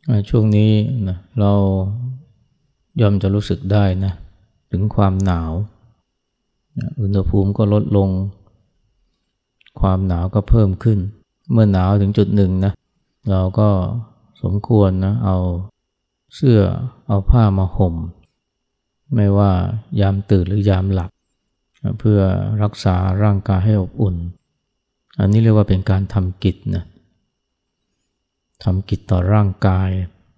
ช่วงนี้นะเราย่อมจะรู้สึกได้นะถึงความหนาวอุณหภูมิก็ลดลงความหนาวก็เพิ่มขึ้นเมื่อหนาวถึงจุดหนึ่งนะเราก็สมควรนะเอาเสื้อเอาผ้ามาห่มไม่ว่ายามตื่นหรือยามหลับเพื่อรักษาร่างกายให้อบอุ่นอันนี้เรียกว่าเป็นการทำกิจนะทำกิจต่อร่างกาย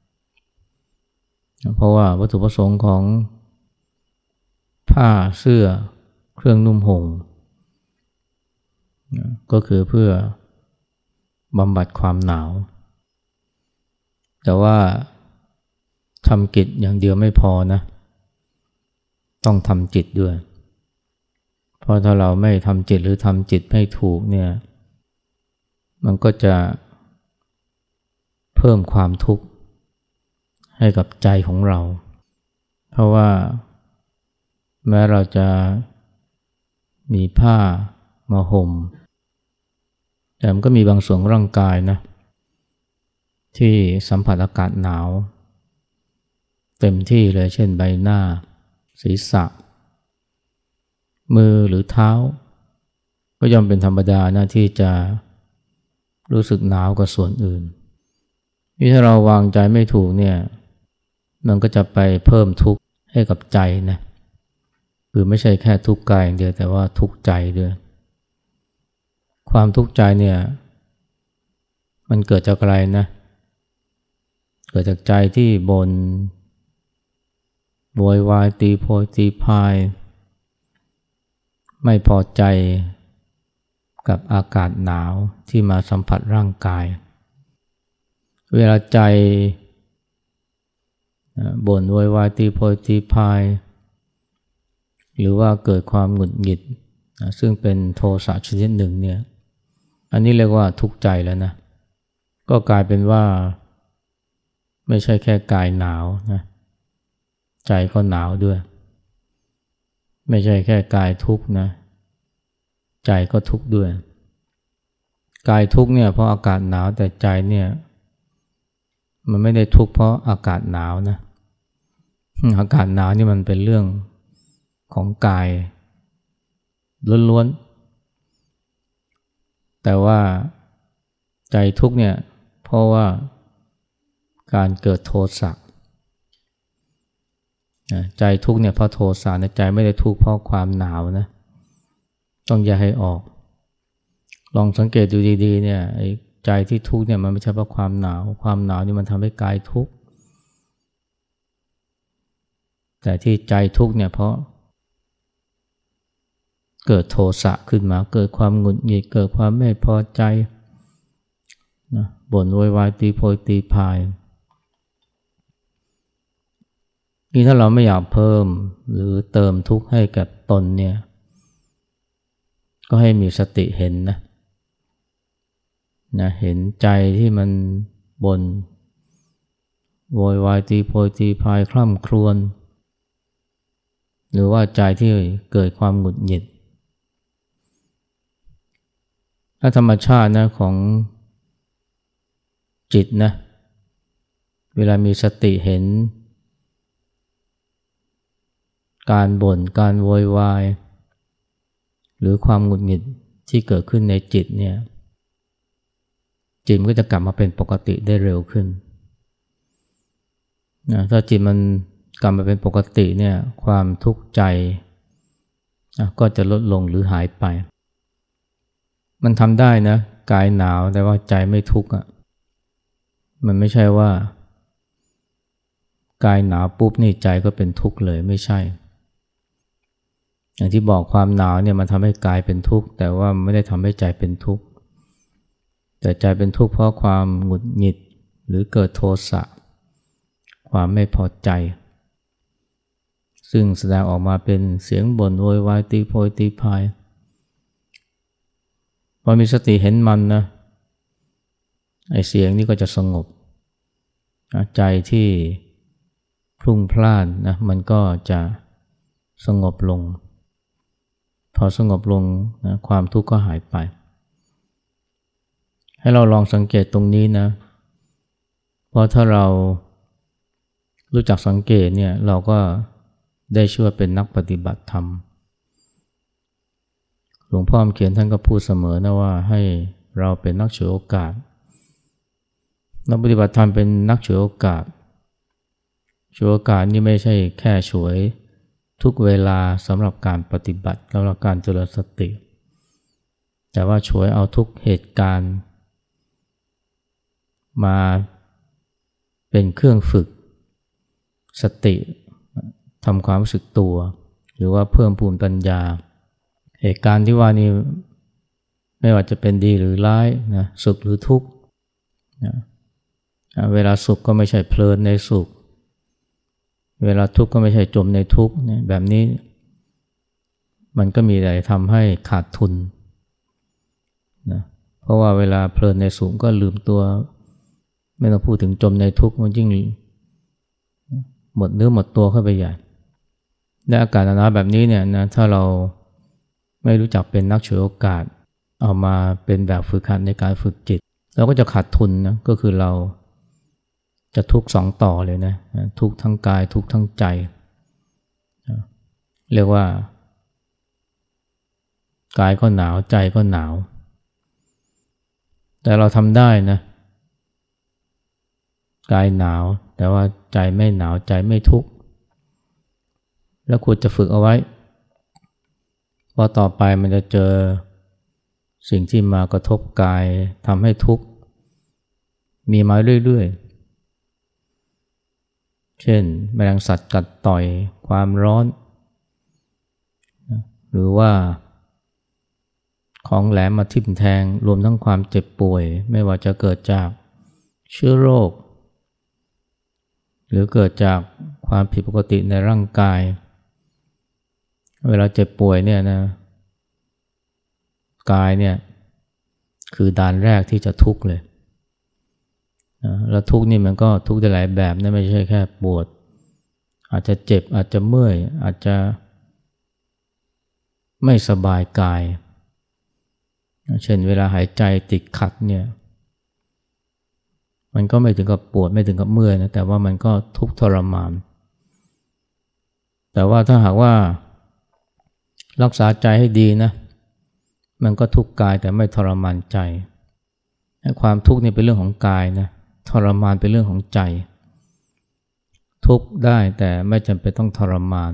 เพราะว่าวัตถุประสงค์ของผ้าเสื้อเครื่องนุ่งห่มก็คือเพื่อบำบัดความหนาวแต่ว่าทำกิจอย่างเดียวไม่พอนะต้องทำจิตด้วยเพราะถ้าเราไม่ทำจิตหรือทำจิตไม่ถูกเนี่ยมันก็จะเพิ่มความทุกข์ให้กับใจของเราเพราะว่าแม้เราจะมีผ้ามาห่มแต่มันก็มีบางส่วนของร่างกายนะที่สัมผัสอากาศหนาวเต็มที่เลยเช่นใบหน้าศีรษะมือหรือเท้าก็ย่อมเป็นธรรมดานะที่จะรู้สึกหนาวกว่าส่วนอื่นถ้าเราวางใจไม่ถูกเนี่ยมันก็จะไปเพิ่มทุกข์ให้กับใจนะคือไม่ใช่แค่ทุกข์กายอย่างเดียวแต่ว่าทุกข์ใจด้วยความทุกข์ใจเนี่ยมันเกิดจากอะไรนะเกิดจากใจที่บ่นโวยวายตีโพยตีพายไม่พอใจกับอากาศหนาวที่มาสัมผัสร่างกายเวลาใจบ่นโวยวายตีโพยตีพายหรือว่าเกิดความหงุดหงิดซึ่งเป็นโทสะชนิดหนึ่งเนี่ยอันนี้เรียกว่าทุกข์ใจแล้วนะก็กลายเป็นว่าไม่ใช่แค่กายหนาวนะใจก็หนาวด้วยไม่ใช่แค่กายทุกข์นะใจก็ทุกข์ด้วยกายทุกข์เนี่ยเพราะอากาศหนาวแต่ใจเนี่ยมันไม่ได้ทุกข์เพราะอากาศหนาวนะอากาศหนาวนี่มันเป็นเรื่องของกายล้วนๆแต่ว่าใจทุกข์เนี่ยเพราะว่าการเกิดโทสะใจทุกข์เนี่ยเพราะโทสะในใจไม่ได้ทุกข์เพราะความหนาวนะต้องแยกให้ออกลองสังเกตดูดีๆเนี่ยไอ้ใจที่ทุกข์เนี่ยมันไม่ใช่เพราะความหนาวความหนาวนี่มันทำให้กายทุกข์แต่ที่ใจทุกข์เนี่ยเพราะเกิดโทสะขึ้นมาเกิดความหงุดหงิดเกิดความไม่พอใจนะบ่นโวยวายตีโพยตีพายนี่ถ้าเราไม่อยากเพิ่มหรือเติมทุกข์ให้กับตนเนี่ยก็ให้มีสติเห็นนะเห็นใจที่มันบ่นโวยวายตีโพยตีพายคร่ำครวญหรือว่าใจที่เกิดความหงุดหงิดถ้าธรรมชาตินะของจิตนะเวลามีสติเห็นการบ่นการโวยวายหรือความหงุดหงิดที่เกิดขึ้นในจิตเนี่ยจิตมันก็จะกลับมาเป็นปกติได้เร็วขึ้นนะถ้าจิตมันกลับมาเป็นปกติเนี่ยความทุกข์ใจก็จะลดลงหรือหายไปมันทำได้นะกายหนาวแต่ว่าใจไม่ทุกข์มันไม่ใช่ว่ากายหนาวปุ๊บนี่ใจก็เป็นทุกข์เลยไม่ใช่อย่างที่บอกความหนาวเนี่ยมันทำให้กายเป็นทุกข์แต่ว่าไม่ได้ทำให้ใจเป็นทุกข์แต่ใจเป็นทุกข์เพราะความหงุดหงิดหรือเกิดโทสะความไม่พอใจซึ่งแสดงออกมาเป็นเสียงบ่นโวยวายตีโพยตีพายพอมีสติเห็นมันนะไอ้เสียงนี้ก็จะสงบใจที่พลุ่งพล่านนะมันก็จะสงบลงพอสงบลงนะความทุกข์ก็หายไปให้เราลองสังเกตตรงนี้นะเพราะถ้าเรารู้จักสังเกตเนี่ยเราก็ได้ชื่อว่าเป็นนักปฏิบัติธรรมหลวงพ่อเขียนท่านก็พูดเสมอนะว่าให้เราเป็นนักฉวยโอกาสนักปฏิบัติธรรมเป็นนักฉวยโอกาสฉวยโอกาสนี่ไม่ใช่แค่ฉวยทุกเวลาสำหรับการปฏิบัติสำหรับการเจริญสติแต่ว่าฉวยเอาทุกเหตุการณ์มาเป็นเครื่องฝึกสติทำความรู้สึกตัวหรือว่าเพิ่มพูนปัญญาเหตุการณ์ที่ว่านี้ไม่ว่าจะเป็นดีหรือร้ายนะสุขหรือทุกข์นะเวลาสุขก็ไม่ใช่เพลินในสุขเวลาทุกข์ก็ไม่ใช่จมในทุกข์นะแบบนี้มันก็มีแต่ทำให้ขาดทุนนะเพราะว่าเวลาเพลินในสุขก็ลืมตัวไม่ต้องพูดถึงจมในทุกข์มันยิ่งหมดเนื้อหมดตัวเข้าไปใหญ่และอาการนาแบบนี้เนี่ยนะถ้าเราไม่รู้จักเป็นนักฉวยโอกาสเอามาเป็นแบบฝึกหัดในการฝึกจิตเราก็จะขาดทุนนะก็คือเราจะทุกข์สองต่อเลยนะทุกข์ทั้งกายทุกข์ทั้งใจเรียกว่ากายก็หนาวใจก็หนาวแต่เราทำได้นะกายหนาวแต่ว่าใจไม่หนาวใจไม่ทุกข์แล้วควรจะฝึกเอาไว้เพราะต่อไปมันจะเจอสิ่งที่มากระทบกายทำให้ทุกข์มีมาเรื่อยๆเช่นแมลงสัตว์กัดต่อยความร้อนหรือว่าของแหลมมาทิ่มแทงรวมทั้งความเจ็บป่วยไม่ว่าจะเกิดจากเชื้อโรคหรือเกิดจากความผิดปกติในร่างกายเวลาเจ็บป่วยเนี่ยนะกายเนี่ยคือด่านแรกที่จะทุกข์เลยแล้วทุกข์นี่มันก็ทุกข์ได้หลายแบบนะไม่ใช่แค่ปวดอาจจะเจ็บอาจจะเมื่อยอาจจะไม่สบายกายเช่นเวลาหายใจติดขัดเนี่ยมันก็ไม่ถึงกับปวดไม่ถึงกับเมื่อยนะแต่ว่ามันก็ทุกข์ทรมานแต่ว่าถ้าหากว่ารักษาใจให้ดีนะมันก็ทุกข์กายแต่ไม่ทรมานใจความทุกข์นี่เป็นเรื่องของกายนะทรมานเป็นเรื่องของใจทุกข์ได้แต่ไม่จำเป็นต้องทรมาน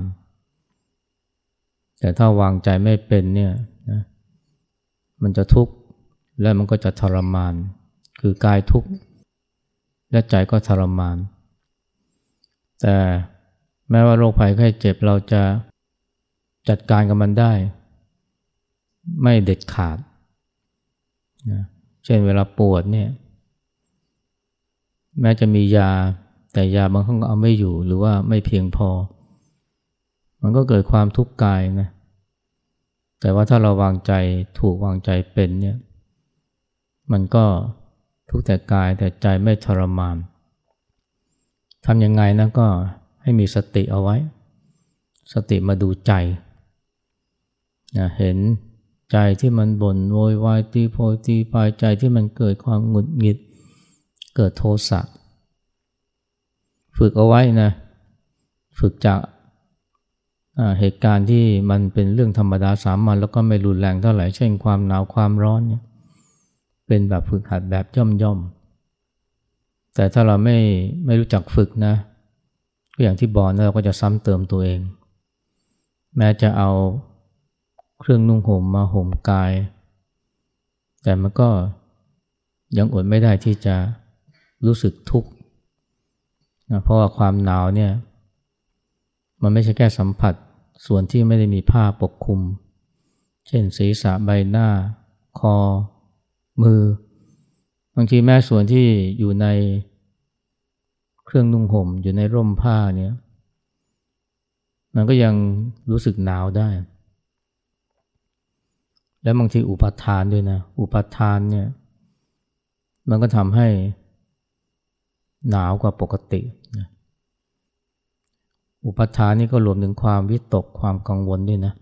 แต่ถ้าวางใจไม่เป็นเนี่ยนะมันจะทุกข์และมันก็จะทรมานคือกายทุกข์และใจก็ทรมานแต่แม้ว่าโรคภัยไข้เจ็บเราจะจัดการกับมันได้ไม่เด็ดขาดนะเช่นเวลาปวดเนี่ยแม้จะมียาแต่ยาบางครั้งก็เอาไม่อยู่หรือว่าไม่เพียงพอมันก็เกิดความทุกข์กายนะแต่ว่าถ้าเราวางใจถูกวางใจเป็นเนี่ยมันก็ทุกข์แต่กายแต่ใจไม่ทรมานทำยังไงนะก็ให้มีสติเอาไว้สติมาดูใจนะเห็นใจที่มันบ่นโวยวายตีโพยตีพายใจที่มันเกิดความหงุดหงิดเกิดโทสะฝึกเอาไว้นะฝึกจากเหตุการณ์ที่มันเป็นเรื่องธรรมดาสามัญแล้วก็ไม่รุนแรงเท่าไหร่เช่นความหนาวความร้อนเนี่ยเป็นแบบฝึกหัดแบบย่อมๆแต่ถ้าเราไม่รู้จักฝึกนะก็อย่างที่บอกนะเราก็จะซ้ำเติมตัวเองแม้จะเอาเครื่องนุ่งห่มมาห่มกายแต่มันก็ยังอดไม่ได้ที่จะรู้สึกทุกข์นะเพราะว่าความหนาวเนี่ยมันไม่ใช่แค่สัมผัสส่วนที่ไม่ได้มีผ้าปกคลุมเช่นศีรษะใบหน้าคอมือบางทีแม้ส่วนที่อยู่ในเครื่องนุ่งห่มอยู่ในร่มผ้าเนี่ยมันก็ยังรู้สึกหนาวได้แล้วบางทีอุปาทานด้วยนะอุปาทานเนี่ยมันก็ทำให้หนาวกว่าปกตินะอุปาทานนี่ก็รวมถึงความวิตกความกังวลด้วยนะ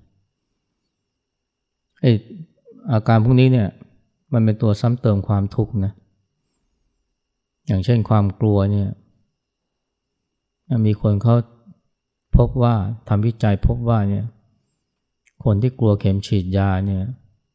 อาการพวกนี้เนี่ยมันเป็นตัวซ้ำเติมความทุกข์นะอย่างเช่นความกลัวเนี่ยมีคนเขาพบว่าทำวิจัยพบว่าเนี่ยคนที่กลัวเข็มฉีดยาเนี่ย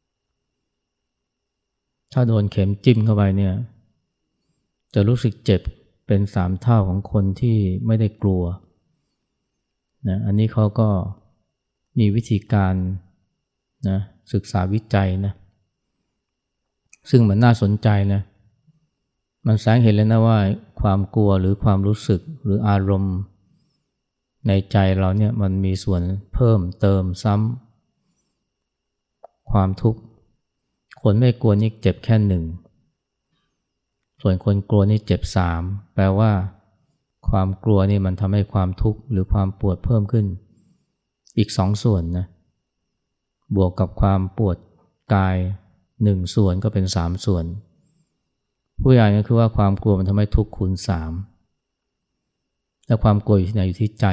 ถ้าโดนเข็มจิ้มเข้าไปเนี่ยจะรู้สึกเจ็บเป็น3 เท่าของคนที่ไม่ได้กลัวนะอันนี้เขาก็มีวิธีการนะศึกษาวิจัยนะซึ่งมันน่าสนใจนะมันแสดงเห็นเลยนะว่าความกลัวหรือความรู้สึกหรืออารมณ์ในใจเราเนี่ยมันมีส่วนเพิ่มเติมซ้ำความทุกข์คนไม่กลัวนี่เจ็บแค่1ส่วนคนกลัวนี่เจ็บ3แปลว่าความกลัวนี่มันทำให้ความทุกข์หรือความปวดเพิ่มขึ้นอีก2ส่วนนะบวกกับความปวดกาย1ส่วนก็เป็น3ส่วนผู้ใหญ่ก็คือว่าความกลัวมันทำให้ทุกข์คูณ3และความกลัวอยู่ที่ไหนอยู่ที่ใจ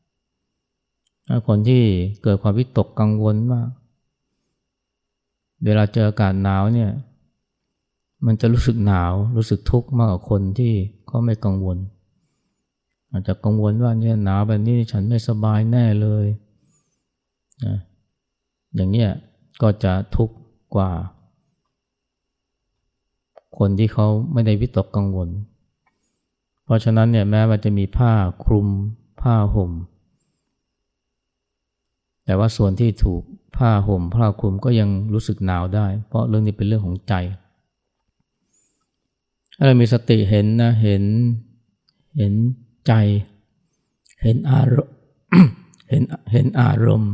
คนที่เกิดความวิตกกังวลมากเวลาเจออากาศหนาวเนี่ยมันจะรู้สึกหนาวรู้สึกทุกข์มากกว่าคนที่เขาไม่กังวลอาจจะกังวลว่าเนี่ยหนาวแบบนี้ฉันไม่สบายแน่เลยนะอย่างเนี้ยก็จะทุกข์กว่าคนที่เขาไม่ได้วิตกกังวลเพราะฉะนั้นเนี่ยแม้ว่าจะมีผ้าคลุมผ้าห่มแต่ว่าส่วนที่ถูกผ้าห่มผ้าคลุมก็ยังรู้สึกหนาวได้เพราะเรื่องนี้เป็นเรื่องของใจถ้าเรามีสติเห็นนะเห็นใจเห็นอารมณ์ เห็นอารมณ์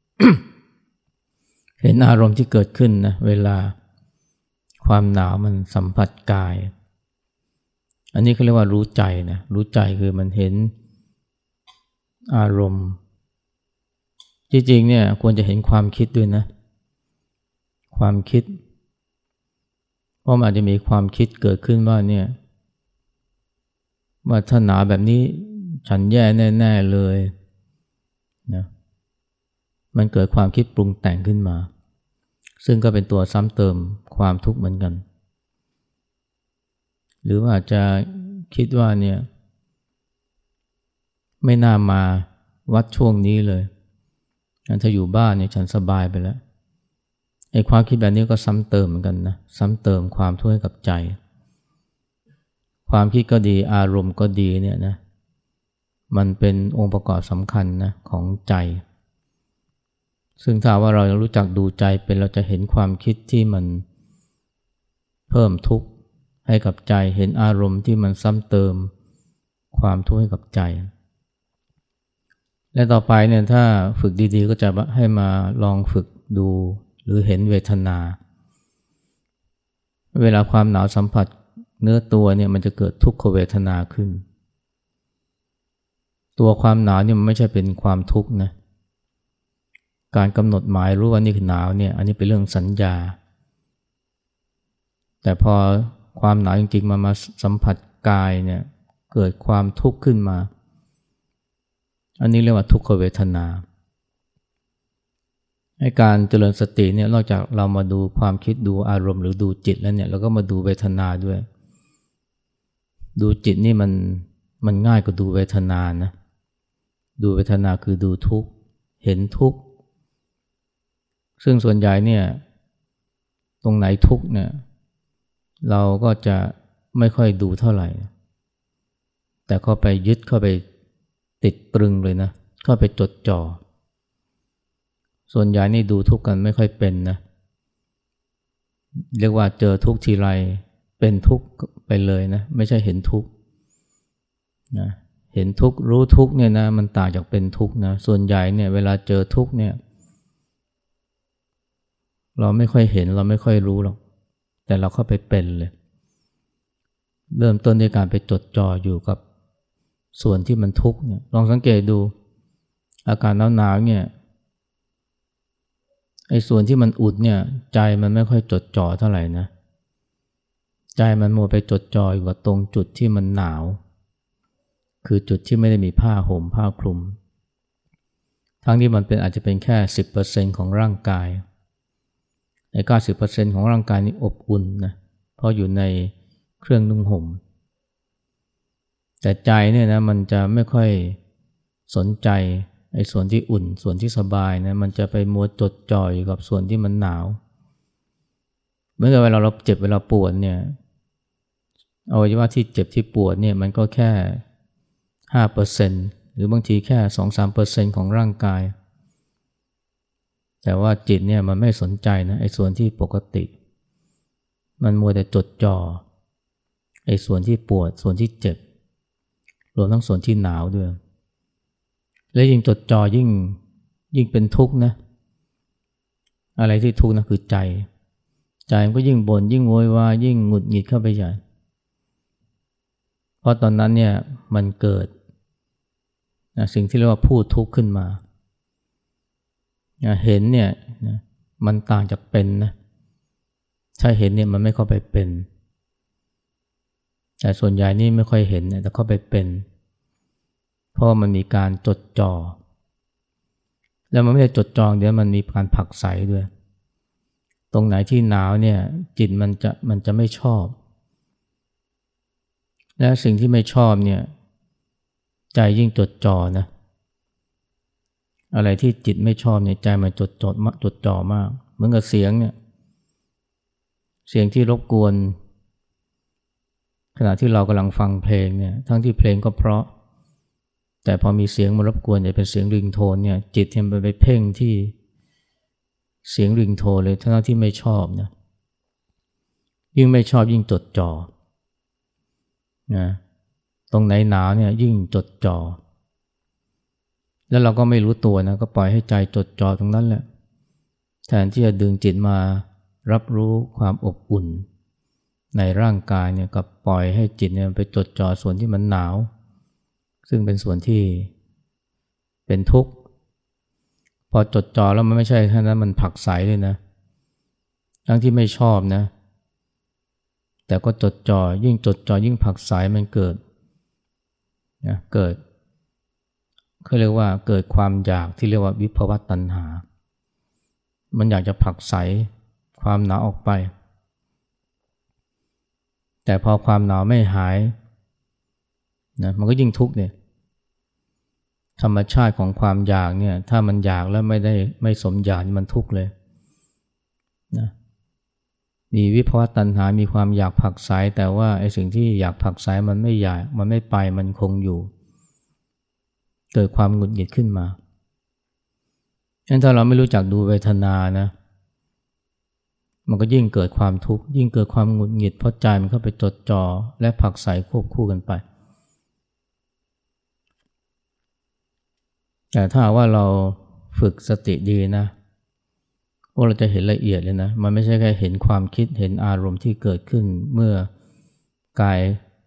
เห็นอารมณ์ที่เกิดขึ้นนะเวลาความหนาวมันสัมผัสกายอันนี้เขาเรียกว่ารู้ใจนะรู้ใจคือมันเห็นอารมณ์จริงๆเนี่ยควรจะเห็นความคิดด้วยนะความคิดเพราะมันอาจจะมีความคิดเกิดขึ้นว่าเนี่ยว่าถ้าหนาวแบบนี้ฉันแย่แน่ๆเลยนะมันเกิดความคิดปรุงแต่งขึ้นมาซึ่งก็เป็นตัวซ้ำเติมความทุกข์เหมือนกันหรือว่าอาจจะคิดว่าเนี่ยไม่น่ามาวัดช่วงนี้เลยถ้าอยู่บ้านเนี่ยฉันสบายไปแล้วไอ้ความคิดแบบนี้ก็ซ้ำเติมเหมือนกันนะซ้ำเติมความทุกข์ให้กับใจความคิดก็ดีอารมณ์ก็ดีเนี่ยนะมันเป็นองค์ประกอบสำคัญนะของใจซึ่งถ้าว่าเรารู้จักดูใจเป็นเราจะเห็นความคิดที่มันเพิ่มทุกข์ให้กับใจเห็นอารมณ์ที่มันซ้ำเติมความทุกข์ให้กับใจและต่อไปเนี่ยถ้าฝึกดีๆก็จะให้มาลองฝึกดูหรือเห็นเวทนาเวลาความหนาวสัมผัสเนื้อตัวเนี่ยมันจะเกิดทุกขเวทนาขึ้นตัวความหนาวเนี่ยมันไม่ใช่เป็นความทุกข์นะการกำหนดหมายรู้ว่านี่คือหนาวเนี่ยอันนี้เป็นเรื่องสัญญาแต่พอความหนาวจริงๆมาสัมผัสกายเนี่ยเกิดความทุกข์ขึ้นมาอันนี้เรียกว่าทุกขเวทนาให้การเจริญสติเนี่ยนอกจากเรามาดูความคิดดูอารมณ์หรือดูจิตแล้วเนี่ยเราก็มาดูเวทนาด้วยดูจิตนี่มันง่ายกว่าดูเวทนานะดูเวทนาคือดูทุกข์เห็นทุกข์ซึ่งส่วนใหญ่เนี่ยตรงไหนทุกข์เนี่ยเราก็จะไม่ค่อยดูเท่าไหร่แต่เข้าไปยึดเข้าไปติดตรึงเลยนะเข้าไปจดจ่อส่วนใหญ่นี่ดูทุกข์กันไม่ค่อยเป็นนะเรียกว่าเจอทุกข์ทีไรเป็นทุกข์ไปเลยนะไม่ใช่เห็นทุกข์นะเห็นทุกข์รู้ทุกข์เนี่ยนะมันต่างจากเป็นทุกข์นะส่วนใหญ่เนี่ยเวลาเจอทุกข์เนี่ยเราไม่ค่อยเห็นเราไม่ค่อยรู้หรอกแต่เราเข้าไปเป็นเลยเริ่มต้นด้วยการไปจดจ่ออยู่กับส่วนที่มันทุกข์เนี่ยลองสังเกตดูอากาศหนาวๆเนี่ยไอ้ส่วนที่มันอุ่นเนี่ยใจมันไม่ค่อยจดจ่อเท่าไหร่นะใจมันมัวไปจดจ่ออยู่กับตรงจุดที่มันหนาวคือจุดที่ไม่ได้มีผ้าห่มผ้าคลุมทั้งที่มันอาจจะเป็นแค่ 10% ของร่างกาย90% ของร่างกายนี้อบอุ่นนะเพราะอยู่ในเครื่องนุ่งห่มแต่ใจเนี่ยนะมันจะไม่ค่อยสนใจไอ้ส่วนที่อุ่นส่วนที่สบายนะมันจะไปมัวจดจ่ออยู่กับส่วนที่มันหนาวเหมือนกับเวลาเราเจ็บเวลาปวดเนี่ยอวัยวะที่เจ็บที่ปวดเนี่ยมันก็แค่5%หรือบางทีแค่ 2-3% ของร่างกายแต่ว่าจิตเนี่ยมันไม่สนใจนะไอ้ส่วนที่ปกติมันมัวแต่จดจ่อไอ้ส่วนที่ปวดส่วนที่เจ็บรวมทั้งส่วนที่หนาวด้วยและยิ่งจดจ่อยิ่งเป็นทุกข์นะอะไรที่ทุกข์นะคือใจมันก็ยิ่งบ่นยิ่งโวยวายยิ่งหงุดหงิดเข้าไปใหญ่เพราะตอนนั้นเนี่ยมันเกิดสิ่งที่เรียกว่าผู้ทุกข์ขึ้นมาเห็นเนี่ยมันต่างจากเป็นนะถ้าเห็นเนี่ยมันไม่เข้าไปเป็นแต่ส่วนใหญ่นี่ไม่ค่อยเห็นแต่เข้าไปเป็นเพราะมันมีการจดจ่อแล้วมันไม่ได้จดจ่อเดี๋ยวมันมีการผลักไสด้วยตรงไหนที่หนาวเนี่ยจิตมันจะไม่ชอบและสิ่งที่ไม่ชอบเนี่ยใจยิ่งจดจ่อนะอะไรที่จิตไม่ชอบเนี่ยใจมันจดจ่อมากเหมือนกับเสียงเนี่ยเสียงที่รบกวนขณะที่เรากำลังฟังเพลงเนี่ยทั้งที่เพลงก็เพราะแต่พอมีเสียงมารบกวนจะเป็นเสียงริงโทนเนี่ยจิตมันไปเพ่งที่เสียงริงโทนเลยทั้งที่ไม่ชอบนะยิ่งไม่ชอบยิ่งจดจ่อนะตรงไหนหนาวเนี่ยยิ่งจดจ่อแล้วเราก็ไม่รู้ตัวนะก็ปล่อยให้ใจจดจ่อตรงนั้นแหละแทนที่จะดึงจิตมารับรู้ความอบอุ่นในร่างกายเนี่ยกับปล่อยให้จิตเนี่ยไปจดจ่อส่วนที่มันหนาวซึ่งเป็นส่วนที่เป็นทุกข์พอจดจ่อแล้วมันไม่ใช่แค่นั้นมันผลักไสเลยนะทั้งที่ไม่ชอบนะแต่ก็จดจ่อยิ่งจดจ่อยิ่งผลักไสมันเกิดเขาเรียกว่าเกิดความอยากที่เรียกว่าวิภวตัณหามันอยากจะผลักไสความหนาวออกไปแต่พอความหนาวไม่หายนะมันก็ยิ่งทุกข์เนี่ยธรรมชาติของความอยากเนี่ยถ้ามันอยากแล้วไม่สมอยากมันทุกข์เลยนะมีวิภวตัณหามีความอยากผลักไสแต่ว่าไอ้สิ่งที่อยากผลักไสมันไม่อยากมันไม่ไปมันคงอยู่เกิดความหงุดหงิดขึ้นมางั้นถ้าเราไม่รู้จักดูเวทนานะมันก็ยิ่งเกิดความทุกข์ยิ่งเกิดความหงุดหงิดเพราะใจมันเข้าไปจดจ่อและผลักไสควบคู่กันไปแต่ถ้าว่าเราฝึกสติดีนะเราจะเห็นละเอียดเลยนะมันไม่ใช่แค่เห็นความคิดเห็นอารมณ์ที่เกิดขึ้นเมื่อกาย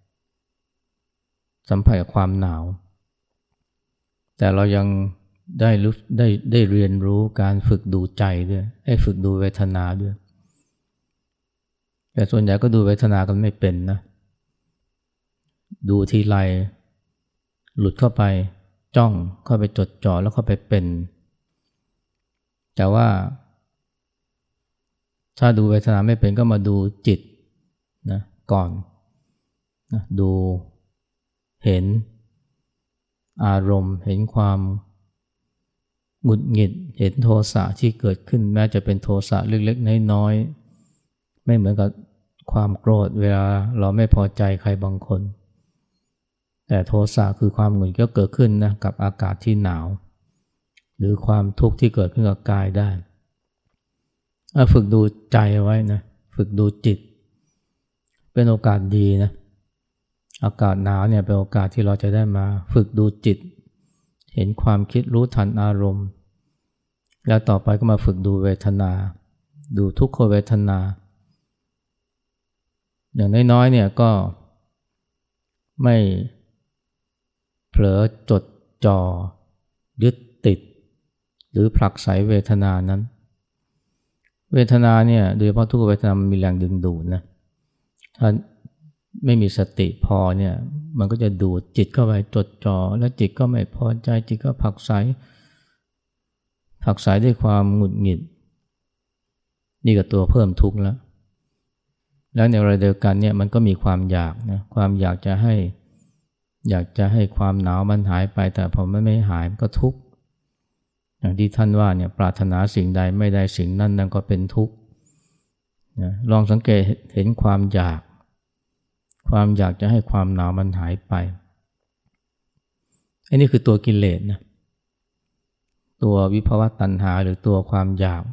สัมผัสกับความหนาวแต่เรายังได้เรียนรู้การฝึกดูใจด้วยให้ฝึกดูเวทนาด้วยแต่ส่วนใหญ่ก็ดูเวทนากันไม่เป็นนะดูทีไรหลุดเข้าไปจ้องเข้าไปจดจ่อแล้วเข้าไปเป็นแต่ว่าถ้าดูเวทนาไม่เป็นก็มาดูจิตนะก่อนนะดูเห็นอารมณ์เห็นความหงุดหงิดเห็นโทสะที่เกิดขึ้นแม้จะเป็นโทสะเล็กๆน้อยๆไม่เหมือนกับความโกรธเวลาเราไม่พอใจใครบางคนแต่โทสะคือความหงุดหงิดก็เกิดขึ้นนะกับอากาศที่หนาวหรือความทุกข์ที่เกิดขึ้นกับกายได้ฝึกดูใจเอาไว้นะฝึกดูจิตเป็นโอกาสดีนะอากาศหนาวเนี่ยเป็นโอกาสที่เราจะได้มาฝึกดูจิตเห็นความคิดรู้ทันอารมณ์แล้วต่อไปก็มาฝึกดูเวทนาดูทุกขเวทนาอย่างน้อยๆเนี่ยก็ไม่เผลอจดจ่อยึดติดหรือผลักไสเวทนานั้นเวทนาเนี่ยโดยเฉพาะทุกขเวทนามันมีแรงดึงดูดนะถ้าไม่มีสติพอเนี่ยมันก็จะดูดจิตเข้าไปจดจ่อแล้วจิตก็ไม่พอใจจิตก็ผลักไสด้วยความหงุดหงิดนี่ก็ตัวเพิ่มทุกข์แล้วในเวลาเดียวกันเนี่ยมันก็มีความอยากนะความอยากจะให้อยากจะให้ความหนาวมันหายไปแต่พอมันไม่หายมันก็ทุกข์อย่างที่ท่านว่าเนี่ยปรารถนาสิ่งใดไม่ได้สิ่งนั้นนั่นก็เป็นทุกข์นะลองสังเกตเห็นความอยากจะให้ความหนาวมันหายไปอันนี้คือตัวกิเลสนะตัววิภวตัณหาหรือตัวความอยาก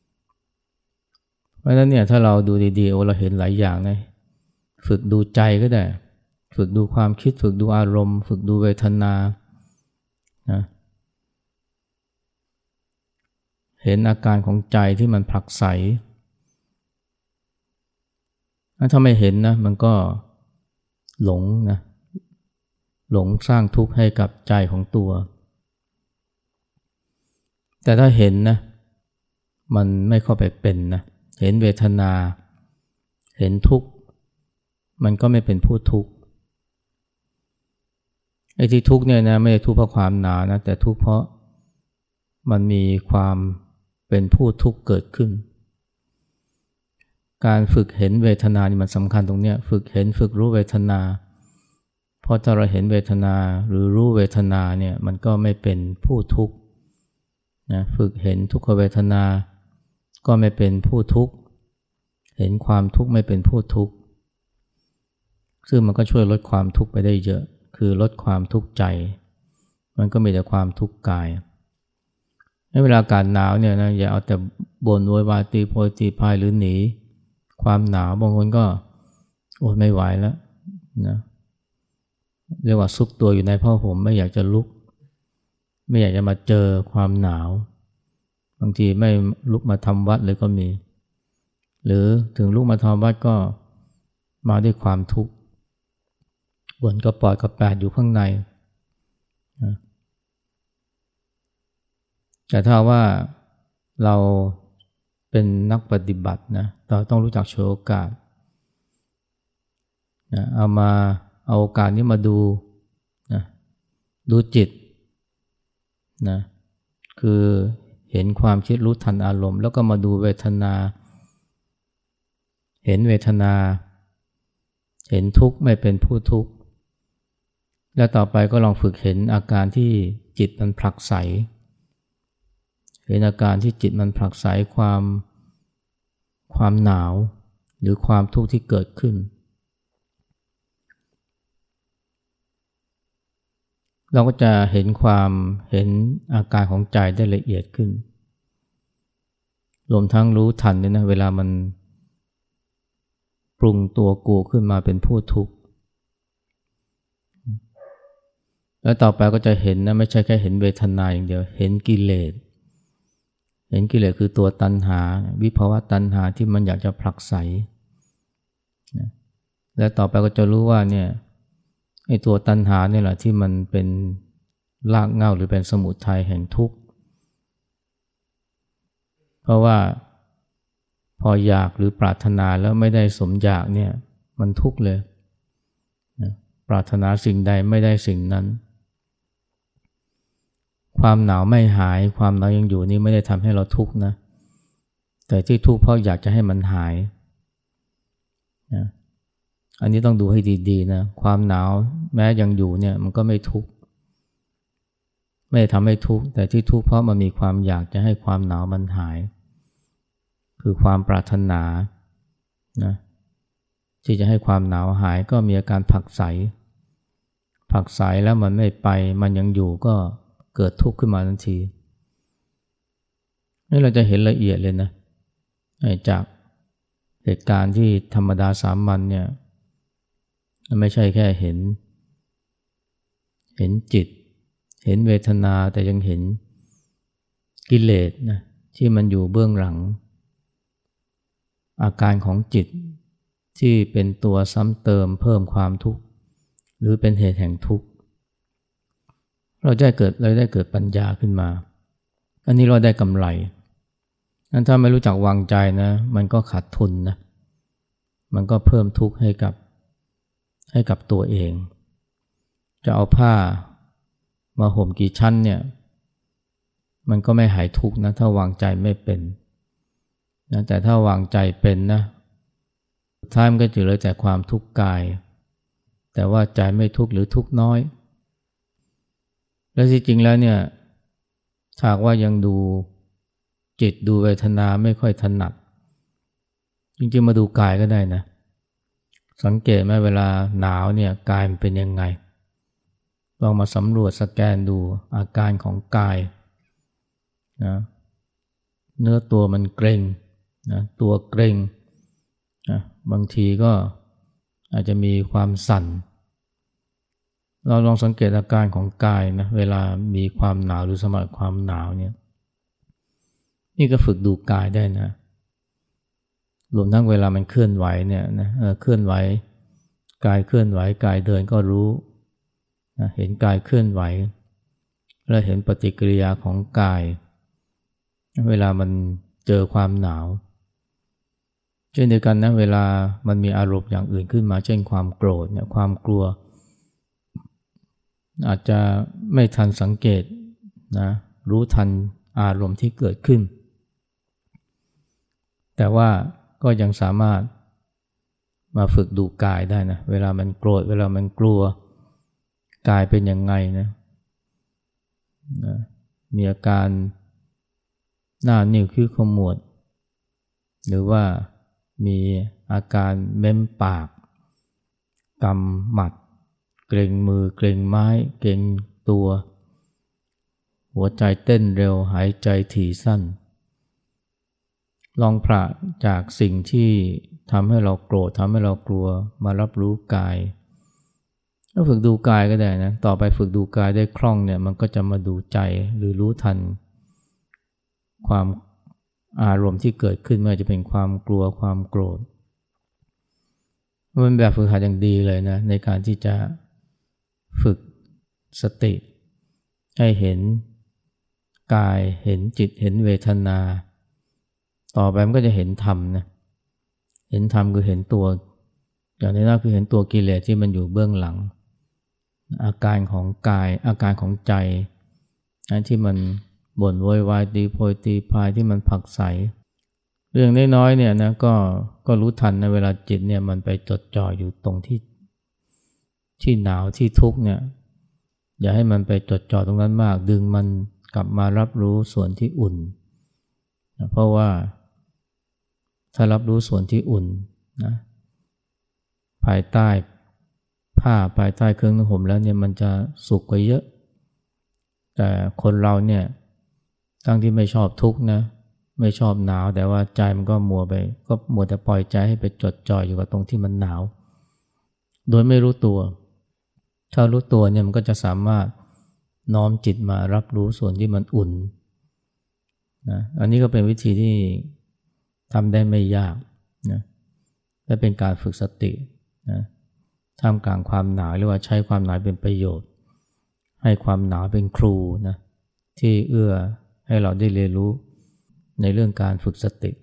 เพราะฉะนั้นเนี่ยถ้าเราดูดีๆเราเห็นหลายอย่างนะฝึกดูใจก็ได้ฝึกดูความคิดฝึกดูอารมณ์ฝึกดูเวทนานะเห็นอาการของใจที่มันผลักไสถ้าไม่เห็นนะมันก็หลงนะหลงสร้างทุกข์ให้กับใจของตัวแต่ถ้าเห็นนะมันไม่เข้าไปเป็นนะเห็นเวทนาเห็นทุกข์มันก็ไม่เป็นผู้ทุกข์ไอ้ที่ทุกข์เนี่ยนะไม่ได้ทุกข์เพราะความหนาวนะแต่ทุกข์เพราะมันมีความเป็นผู้ทุกข์เกิดขึ้นการฝึกเห็นเวทนานี่มันสำคัญตรงเนี้ยฝึกเห็นฝึกรู้เวทนาเพราะถ้าเราเห็นเวทนาหรือรู้เวทนาเนี่ยมันก็ไม่เป็นผู้ทุกข์นะฝึกเห็นทุกขเวทนาก็ไม่เป็นผู้ทุกข์เห็นความทุกข์ไม่เป็นผู้ทุกข์ซึ่งมันก็ช่วยลดความทุกข์ไปได้เยอะคือลดความทุกข์ใจมันก็มีแต่ความทุกข์กายในเวลาอากาศหนาวเนี่ยนะอย่าเอาแต่บ่นโวยวายตีโพยตีพายหรือหนีความหนาวบางคนก็โอ้ไม่ไหวแล้วนะเรียกว่าซุกตัวอยู่ในผ้าห่มไม่อยากจะลุกไม่อยากจะมาเจอความหนาวบางทีไม่ลุกมาทำวัดเลยก็มีหรือถึงลุกมาทำวัดก็มาด้วยความทุกข์บ่นกระปอดกระแปดอยู่ข้างในนะแต่ถ้าว่าเราเป็นนักปฏิบัตินะเราต้องรู้จักฉวยโอกาสนะเอาโอกาสนี้มาดูนะดูจิตนะคือเห็นความคิดรู้ทันอารมณ์แล้วก็มาดูเวทนาเห็นเวทนาเห็นทุกข์ไม่เป็นผู้ทุกข์แล้วต่อไปก็ลองฝึกเห็นอาการที่จิตมันผลักไสเห็นอาการที่จิตมันผลักไสความหนาวหรือความทุกข์ที่เกิดขึ้นเราก็จะเห็นอาการของใจได้ละเอียดขึ้นรวมทั้งรู้ทันด้วยนะเวลามันปรุงตัวกูขึ้นมาเป็นผู้ทุกข์แล้วต่อไปก็จะเห็นนะไม่ใช่แค่เห็นเวทนาอย่างเดียวเห็นกิเลสคือตัวตัณหาวิภวตัณหาที่มันอยากจะผลักไสและต่อไปก็จะรู้ว่าเนี่ยไอ้ตัวตัณหาเนี่ยแหละที่มันเป็นรากเหง้าหรือเป็นสมุทัยแห่งทุกข์เพราะว่าพออยากหรือปรารถนาแล้วไม่ได้สมอยากเนี่ยมันทุกข์เลยนะปรารถนาสิ่งใดไม่ได้สิ่งนั้นความหนาวไม่หายความหนาวยังอยู่นี่ไม่ได้ทำให้เราทุกข์นะแต่ที่ทุกข์เพราะอยากจะให้มันหายนะอันนี้ต้องดูให้ดีๆนะความหนาวแม้ยังอยู่เนี่ยมันก็ไม่ทุกข์ไม่ได้ทำให้ทุกข์แต่ที่ทุกข์เพราะมันมีความอยากจะให้ความหนาวมันหายคือความปรารถนานะที่จะให้ความหนาวหายก็มีอาการผลักไสแล้วมันไม่ไปมันยังอยู่ก็เกิดทุกข์ขึ้นมาทันทีนี่เราจะเห็นละเอียดเลยนะจากเหตุการณ์ที่ธรรมดาสามัญเนี่ยไม่ใช่แค่เห็นจิตเห็นเวทนาแต่ยังเห็นกิเลสนะที่มันอยู่เบื้องหลังอาการของจิตที่เป็นตัวซ้ำเติมเพิ่มความทุกข์หรือเป็นเหตุแห่งทุกข์เราได้เกิดปัญญาขึ้นมาอันนี้เราได้กำไรงั้นถ้าไม่รู้จักวางใจนะมันก็ขาดทุนนะมันก็เพิ่มทุกข์ให้กับตัวเองจะเอาผ้ามาห่มกี่ชั้นเนี่ยมันก็ไม่หายทุกข์นะถ้าวางใจไม่เป็นนะแต่ถ้าวางใจเป็นนะสุดท้ายมันก็จะเหลือแต่ความทุกข์กายแต่ว่าใจไม่ทุกข์หรือทุกข์น้อยและที่จริงแล้วเนี่ยหากว่ายังดูจิตดูเวทนาไม่ค่อยถนัดจริงๆมาดูกายก็ได้นะสังเกตไหมเวลาหนาวเนี่ยกายมันเป็นยังไงลองมาสำรวจสแกนดูอาการของกายนะเนื้อตัวมันเกร็งนะตัวเกร็งนะบางทีก็อาจจะมีความสั่นเราลองสังเกตอาการของกายนะเวลามีความหนาวหรือสัมผัสความหนาวเนี่ยนี่ก็ฝึกดูกายได้นะรวมทั้งเวลามันเคลื่อนไหวเนี่ยนะเคลื่อนไหวกายเคลื่อนไหวกายเดินก็รู้นะเห็นกายเคลื่อนไหวแล้วเห็นปฏิกิริยาของกายเวลามันเจอความหนาวเช่นเดียวกันนะเวลามันมีอารมณ์อย่างอื่นขึ้นมาเช่นความโกรธเนี่ยความกลัวอาจจะไม่ทันสังเกตนะรู้ทันอารมณ์ที่เกิดขึ้นแต่ว่าก็ยังสามารถมาฝึกดูกายได้นะเวลามันโกรธเวลามันกลัวกายเป็นยังไงนะมีอาการหน้านิ้วคิ้วขมวดหรือว่ามีอาการเม้มปากกำหมัดเกร็งมือเกร็งไม้เกร็งตัวหัวใจเต้นเร็วหายใจถี่สั้นลองผละจากสิ่งที่ทำให้เราโกรธทำให้เรากลัวมารับรู้กายถ้าฝึกดูกายก็ได้นะต่อไปฝึกดูกายได้คล่องเนี่ยมันก็จะมาดูใจหรือรู้ทันความอารมณ์ที่เกิดขึ้นไม่ว่าจะเป็นความกลัวความโกรธมันเป็นแบบฝึกหัดอย่างดีเลยนะในการที่จะฝึกสติให้เห็นกายเห็นจิตเห็นเวทนาต่อไปมันก็จะเห็นธรรมนะเห็นธรรมคือเห็นตัวอย่างนี้นะคือเห็นตัวกิเลสที่มันอยู่เบื้องหลังอาการของกายอาการของใจที่มันบ่นโวยวายตีโพยตีพายที่มันผลักไสเรื่องน้อยๆเนี่ยนะก็รู้ทันนะเวลาจิตเนี่ยมันไปจดจ่ออยู่ตรงที่หนาวที่ทุกข์เนี่ยอย่าให้มันไปจดจ่อตรงนั้นมากดึงมันกลับมารับรู้ส่วนที่อุ่นนะเพราะว่าถ้ารับรู้ส่วนที่อุ่นนะภายใต้ผ้าภายใต้เครื่องนุ่งห่มแล้วเนี่ยมันจะสุขกว่าเยอะแต่คนเราเนี่ยทั้งที่ไม่ชอบทุกข์นะไม่ชอบหนาวแต่ว่าใจมันก็มัวแต่ปล่อยใจให้ไปจดจ่ออยู่กับตรงที่มันหนาวโดยไม่รู้ตัวถ้ารู้ตัวเนี่ยมันก็จะสามารถน้อมจิตมารับรู้ส่วนที่มันอุ่นนะอันนี้ก็เป็นวิธีที่ทำได้ไม่ยากนะและเป็นการฝึกสตินะท่ามกลางความหนาวหรือว่าใช้ความหนาวเป็นประโยชน์ให้ความหนาวเป็นครูนะที่เอื้อให้เราได้เรียนรู้ในเรื่องการฝึกสติ